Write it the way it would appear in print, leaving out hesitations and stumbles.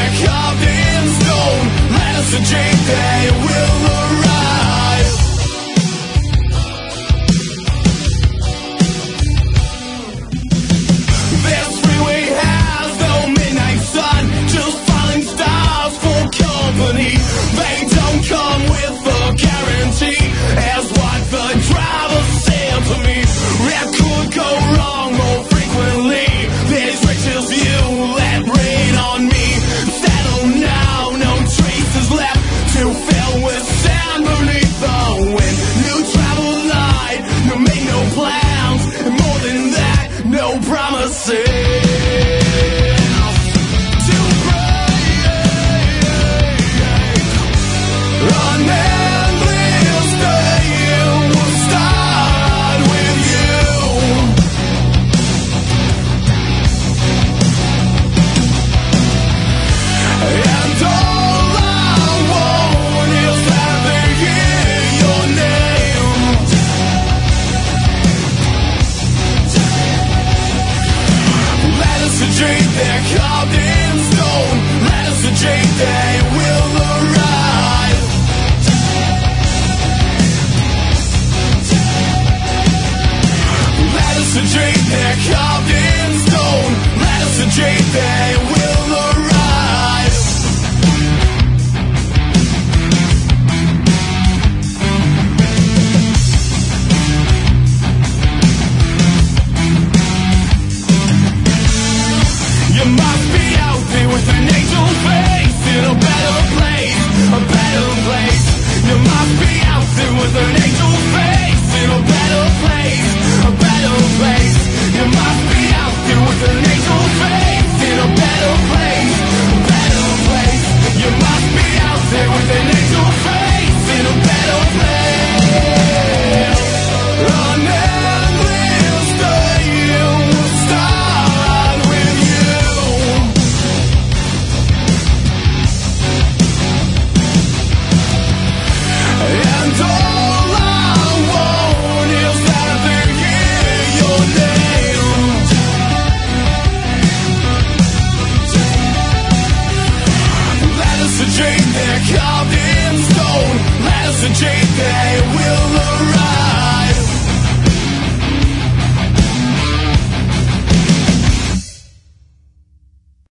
they're carved in stone. Let us a dream they will arrive. This freeway has no midnight sun, just falling stars for company. They don't come with a guarantee, as what the driver said to me. It could go wrong more frequently. There's riches you let rain on me. Settle now, no traces left to fill with sand beneath the wind. You travel light, you make no plans, and more than that, no promises. To break an endless day will start with you. And all I want is that they hear your name. Let us a dream they're carved in stone. Let us a dream they will arrive. Let us a dream they're carved in stone. Let us a dream they will arrive. You must be out there with an angel face in a better place, a better place. You must be out there with an angel face in a better place, a better place. You must be out there with an angel face in a better place, a better place. You must be out there with an angel face in a better place. An endless day will start with you. And all I want is that they hear your name. Let us a dream they're carved in stone. Let us a dream they will arrive.